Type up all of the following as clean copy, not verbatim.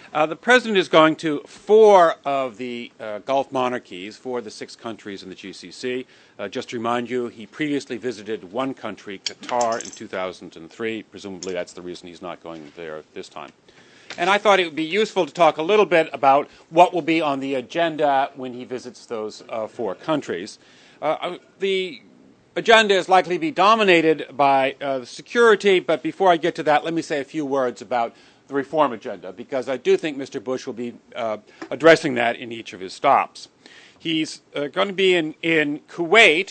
The president is going to four of the Gulf monarchies, four of the six countries in the GCC. Just to remind you, he previously visited one country, Qatar, in 2003. Presumably that's the reason he's not going there this time. And I thought it would be useful to talk a little bit about what will be on the agenda when he visits those four countries. The agenda is likely to be dominated by security, but before I get to that, let me say a few words about the reform agenda, because I do think Mr. Bush will be addressing that in each of his stops. He's going to be in Kuwait,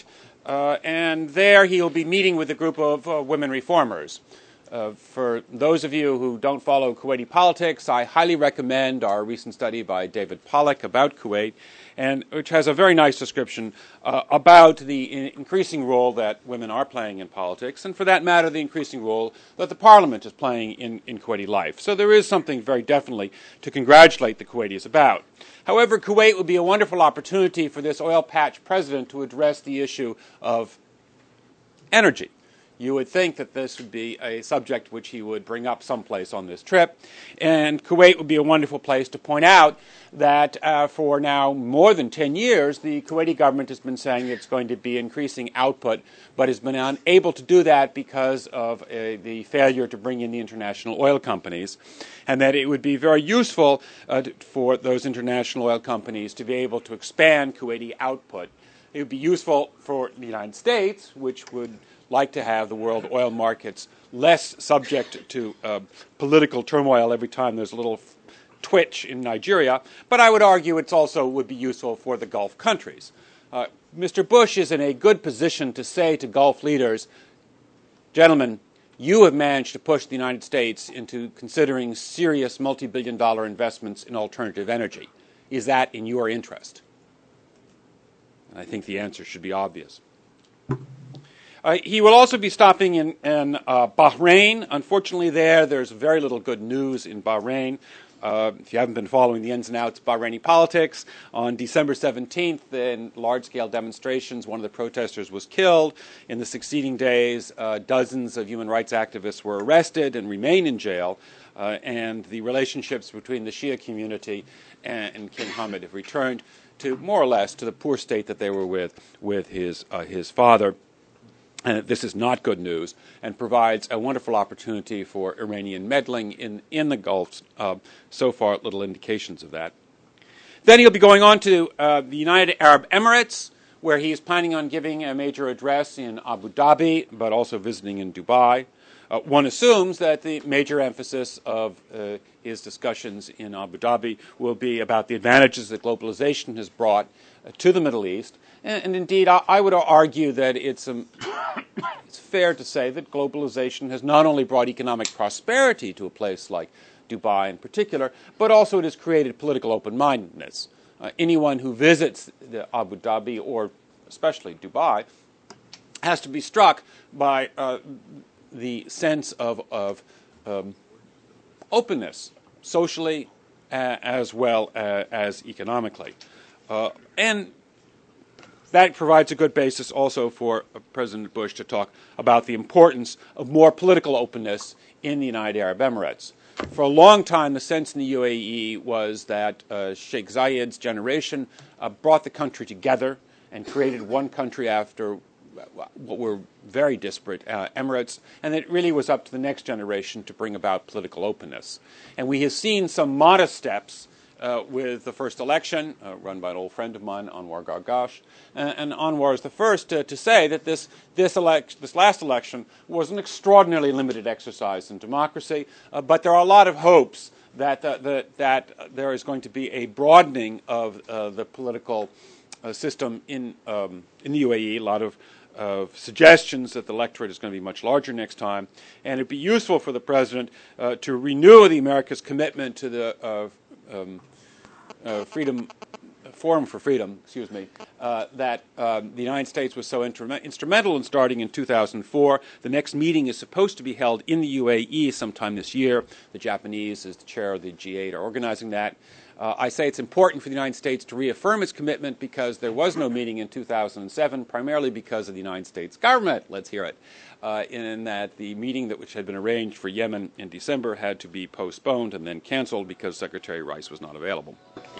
and there he'll be meeting with a group of women reformers. For those of you who don't follow Kuwaiti politics, I highly recommend our recent study by David Pollack about Kuwait, and which has a very nice description about the increasing role that women are playing in politics, and for that matter, the increasing role that the parliament is playing in Kuwaiti life. So there is something very definitely to congratulate the Kuwaitis about. However, Kuwait would be a wonderful opportunity for this oil patch president to address the issue of energy. You would think that this would be a subject which he would bring up someplace on this trip. And Kuwait would be a wonderful place to point out that for now more than 10 years, the Kuwaiti government has been saying it's going to be increasing output, but has been unable to do that because of the failure to bring in the international oil companies. And that it would be very useful for those international oil companies to be able to expand Kuwaiti output. It would be useful for the United States, which would like to have the world oil markets less subject to political turmoil every time there's a little twitch in Nigeria. But I would argue it also would be useful for the Gulf countries. Mr. Bush is in a good position to say to Gulf leaders, gentlemen, you have managed to push the United States into considering serious multi-billion-dollar investments in alternative energy. Is that in your interest? And I think the answer should be obvious. He will also be stopping in Bahrain. Unfortunately, there's very little good news in Bahrain. If you haven't been following the ins and outs of Bahraini politics, on December 17th, in large-scale demonstrations, one of the protesters was killed. In the succeeding days, dozens of human rights activists were arrested and remain in jail. And the relationships between the Shia community and King Hamad have returned to more or less to the poor state that they were with his father. And this is not good news and provides a wonderful opportunity for Iranian meddling in the Gulf. So far, little indications of that. Then he'll be going on to the United Arab Emirates, where he is planning on giving a major address in Abu Dhabi, but also visiting in Dubai. One assumes that the major emphasis of his discussions in Abu Dhabi will be about the advantages that globalization has brought to the Middle East. And indeed, I would argue that it's fair to say that globalization has not only brought economic prosperity to a place like Dubai in particular, but also it has created political open-mindedness. Anyone who visits Abu Dhabi, or especially Dubai, has to be struck by the sense of openness, socially as well as economically. And that provides a good basis also for President Bush to talk about the importance of more political openness in the United Arab Emirates. For a long time, the sense in the UAE was that Sheikh Zayed's generation brought the country together and created one country after what were very disparate emirates, and it really was up to the next generation to bring about political openness. And we have seen some modest steps with the first election, run by an old friend of mine, Anwar Gargash. And Anwar is the first to say that this last election was an extraordinarily limited exercise in democracy, but there are a lot of hopes that there is going to be a broadening of the political system in the UAE, a lot of suggestions that the electorate is going to be much larger next time, and it'd be useful for the president to renew the America's commitment to the Forum for Freedom, that the United States was so instrumental in starting in 2004. The next meeting is supposed to be held in the UAE sometime this year. The Japanese, as the chair of the G8, are organizing that. I say it's important for the United States to reaffirm its commitment because there was no meeting in 2007, primarily because of the United States government. Let's hear it. In that the meeting which had been arranged for Yemen in December had to be postponed and then canceled because Secretary Rice was not available.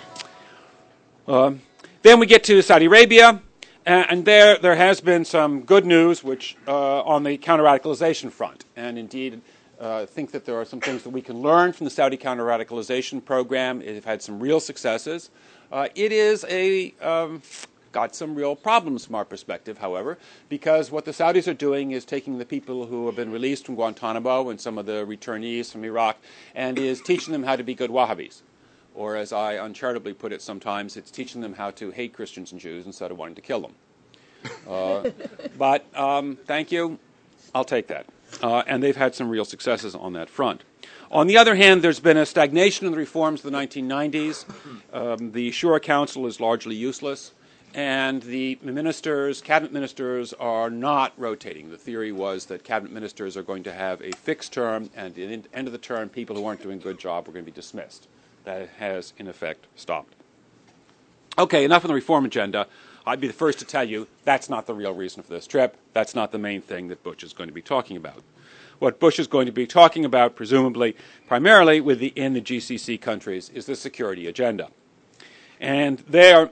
Then we get to Saudi Arabia, and there has been some good news on the counter-radicalization front. And indeed, I think that there are some things that we can learn from the Saudi counter-radicalization program. It has had some real successes. It is got some real problems from our perspective, however, because what the Saudis are doing is taking the people who have been released from Guantanamo and some of the returnees from Iraq and is teaching them how to be good Wahhabis. Or as I uncharitably put it sometimes, it's teaching them how to hate Christians and Jews instead of wanting to kill them. But thank you. I'll take that. And they've had some real successes on that front. On the other hand, there's been a stagnation in the reforms of the 1990s. The Shura Council is largely useless. And the cabinet ministers, are not rotating. The theory was that cabinet ministers are going to have a fixed term, and at the end of the term, people who aren't doing a good job are going to be dismissed. That has, in effect, stopped. Okay, enough on the reform agenda. I'd be the first to tell you that's not the real reason for this trip. That's not the main thing that Bush is going to be talking about. What Bush is going to be talking about, presumably, primarily in the GCC countries, is the security agenda. And there,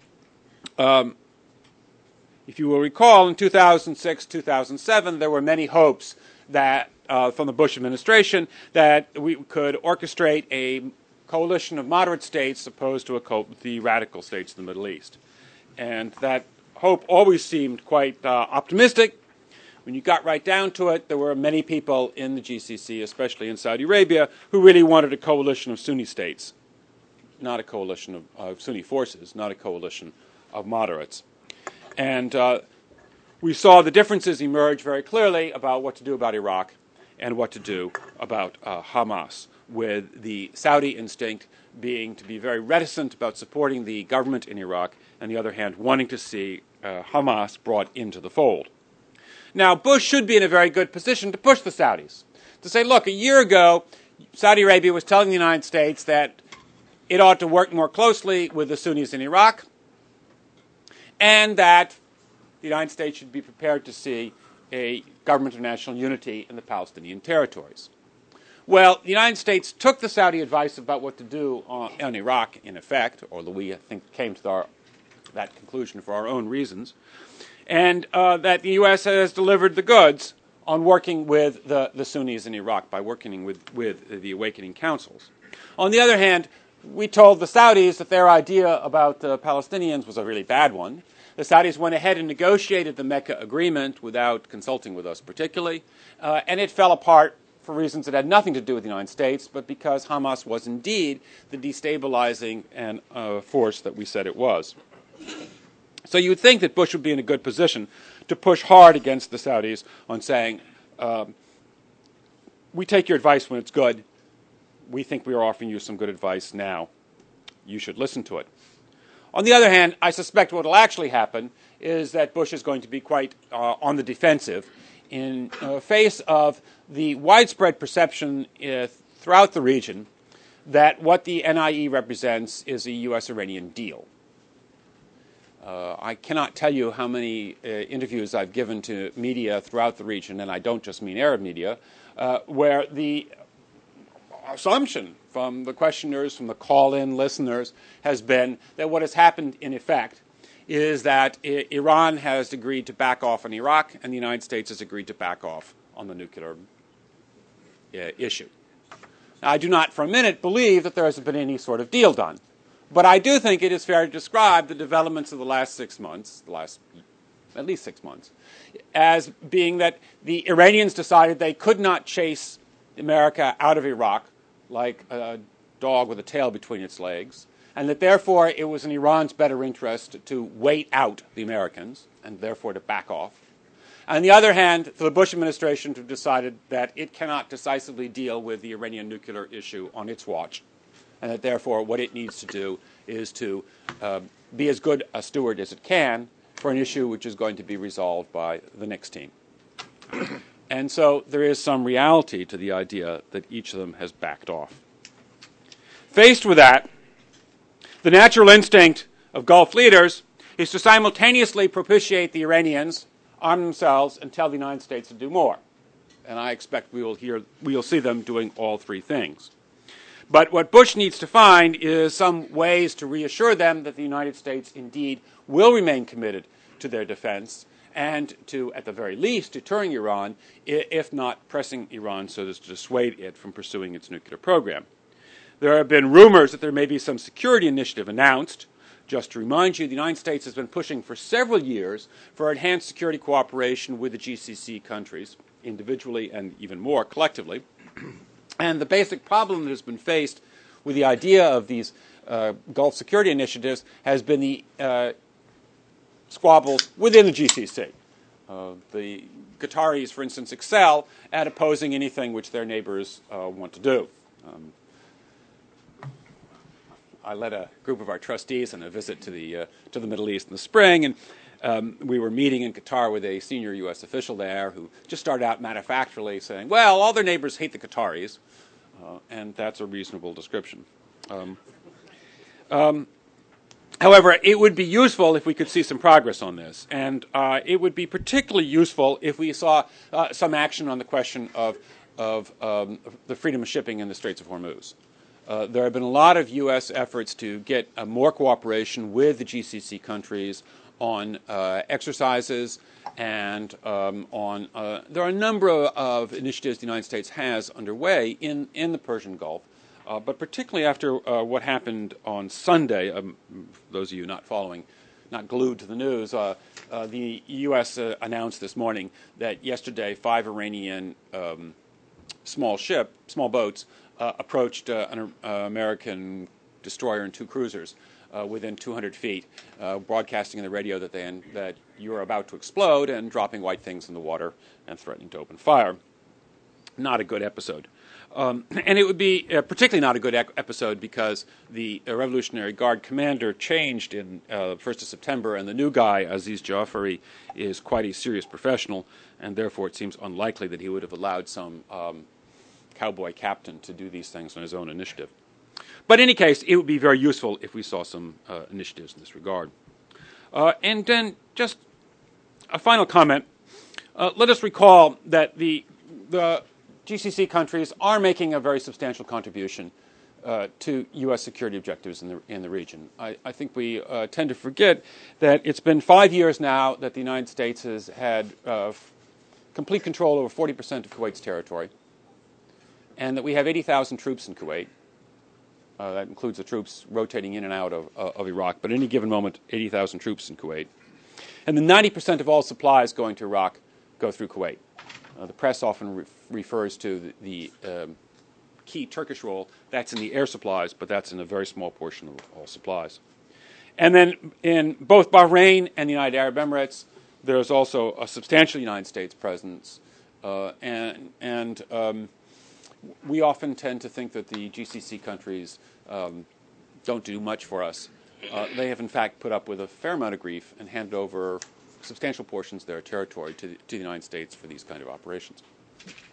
if you will recall, in 2006, 2007, there were many hopes that from the Bush administration that we could orchestrate a coalition of moderate states opposed to the radical states of the Middle East. And that hope always seemed quite optimistic. When you got right down to it, there were many people in the GCC, especially in Saudi Arabia, who really wanted a coalition of Sunni states, not a coalition of Sunni forces, not a coalition of moderates. And we saw the differences emerge very clearly about what to do about Iraq and what to do about Hamas, with the Saudi instinct being to be very reticent about supporting the government in Iraq, and on the other hand, wanting to see Hamas brought into the fold. Now, Bush should be in a very good position to push the Saudis, to say, look, a year ago, Saudi Arabia was telling the United States that it ought to work more closely with the Sunnis in Iraq, and that the United States should be prepared to see a government of national unity in the Palestinian territories. Well, the United States took the Saudi advice about what to do on Iraq, in effect, or we, I think, came to that conclusion for our own reasons, and that the U.S. has delivered the goods on working with the Sunnis in Iraq by working with the awakening councils. On the other hand, we told the Saudis that their idea about the Palestinians was a really bad one. The Saudis went ahead and negotiated the Mecca agreement without consulting with us particularly, and it fell apart for reasons that had nothing to do with the United States, but because Hamas was indeed the destabilizing force that we said it was. So you would think that Bush would be in a good position to push hard against the Saudis on saying, we take your advice when it's good. We think we are offering you some good advice now. You should listen to it. On the other hand, I suspect what will actually happen is that Bush is going to be quite on the defensive in face of the widespread perception throughout the region that what the NIE represents is a U.S.-Iranian deal. I cannot tell you how many interviews I've given to media throughout the region, and I don't just mean Arab media, where the assumption from the questioners, from the call-in listeners, has been that what has happened in effect is that Iran has agreed to back off on Iraq, and the United States has agreed to back off on the nuclear issue. Now, I do not for a minute believe that there has been any sort of deal done. But I do think it is fair to describe the developments of the last 6 months, at least 6 months, as being that the Iranians decided they could not chase America out of Iraq like a dog with a tail between its legs, and that therefore it was in Iran's better interest to wait out the Americans and therefore to back off. On the other hand, for the Bush administration to have decided that it cannot decisively deal with the Iranian nuclear issue on its watch, and that therefore what it needs to do is to be as good a steward as it can for an issue which is going to be resolved by the next team. And so there is some reality to the idea that each of them has backed off. Faced with that, the natural instinct of Gulf leaders is to simultaneously propitiate the Iranians, arm themselves, and tell the United States to do more. And I expect we will see them doing all three things. But what Bush needs to find is some ways to reassure them that the United States indeed will remain committed to their defense and to, at the very least, deterring Iran, if not pressing Iran so as to dissuade it from pursuing its nuclear program. There have been rumors that there may be some security initiative announced. Just to remind you, the United States has been pushing for several years for enhanced security cooperation with the GCC countries, individually and even more collectively. And the basic problem that has been faced with the idea of these Gulf security initiatives has been the squabbles within the GCC. The Qataris, for instance, excel at opposing anything which their neighbors want to do. I led a group of our trustees on a visit to the Middle East in the spring, and we were meeting in Qatar with a senior U.S. official there who just started out matter-of-factly saying, well, all their neighbors hate the Qataris, and that's a reasonable description. However, it would be useful if we could see some progress on this, and it would be particularly useful if we saw some action on the question of the freedom of shipping in the Straits of Hormuz. There have been a lot of U.S. efforts to get more cooperation with the GCC countries on exercises and on there are a number of initiatives the United States has underway in the Persian Gulf. But particularly after what happened on Sunday, those of you not glued to the news, the U.S. Announced this morning that yesterday 5 Iranian small boats approached an American destroyer and 2 cruisers within 200 feet, broadcasting in the radio that you are about to explode and dropping white things in the water and threatening to open fire. Not a good episode. And it would be particularly not a good episode because the Revolutionary Guard commander changed in 1st of September, and the new guy, Aziz Jafari, is quite a serious professional, and therefore it seems unlikely that he would have allowed some cowboy captain to do these things on his own initiative. But in any case, it would be very useful if we saw some initiatives in this regard. And then just a final comment. Let us recall that the GCC countries are making a very substantial contribution to U.S. security objectives in the region. I think we tend to forget that it's been 5 years now that the United States has had complete control over 40% of Kuwait's territory, and that we have 80,000 troops in Kuwait. That includes the troops rotating in and out of Iraq, but at any given moment, 80,000 troops in Kuwait. And the 90% of all supplies going to Iraq go through Kuwait. The press often refers to the key Turkish role. That's in the air supplies, but that's in a very small portion of all supplies. And then in both Bahrain and the United Arab Emirates, there's also a substantial United States presence. And we often tend to think that the GCC countries don't do much for us. They have, in fact, put up with a fair amount of grief and handed over substantial portions of their territory to the United States for these kind of operations.